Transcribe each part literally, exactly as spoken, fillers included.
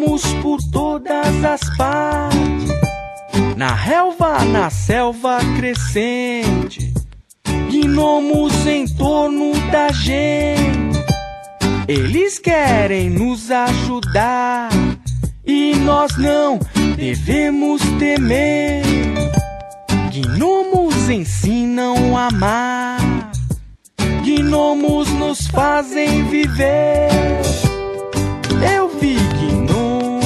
gnomos por todas as partes, na relva, na selva crescente, gnomos em torno da gente. Eles querem nos ajudar e nós não devemos temer. Gnomos ensinam a amar, gnomos nos fazem viver. Eu vi gnomo,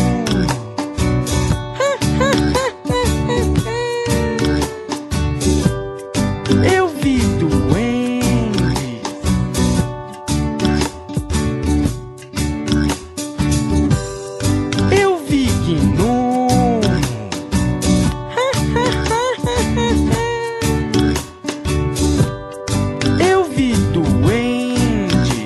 eu vi duendes, eu vi gnomo, eu vi duendes.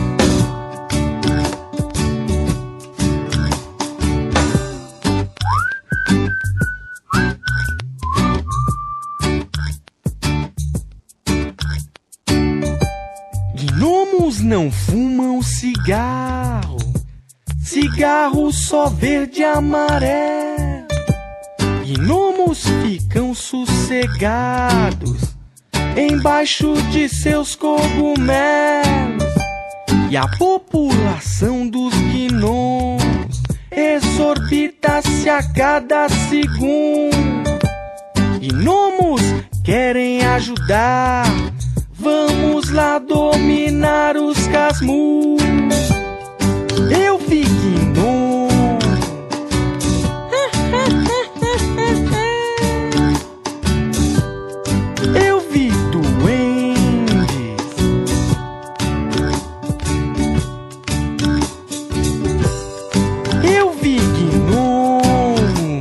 Gnomos não fumam cigarro, cigarro só verde e amarelo. Gnomos ficam sossegados embaixo de seus cogumelos. E a população dos gnomos exorbita-se a cada segundo. Gnomos querem ajudar, vamos lá dominar os casmurros. Eu vi gnomo, eu vi duendes, eu vi gnomo,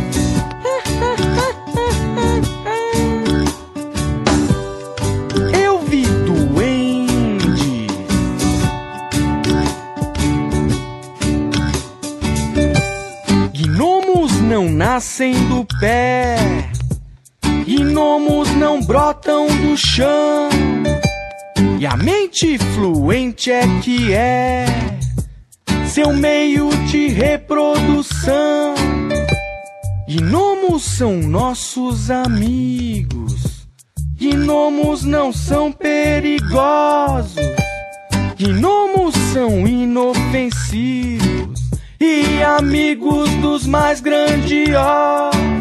eu vi duendes. Gnomos não nascem do pé, gnomos não brotam do chão, e a mente fluente é que é seu meio de reprodução. Gnomos são nossos amigos, gnomos não são perigosos, gnomos são inofensivos e amigos dos mais grandiosos.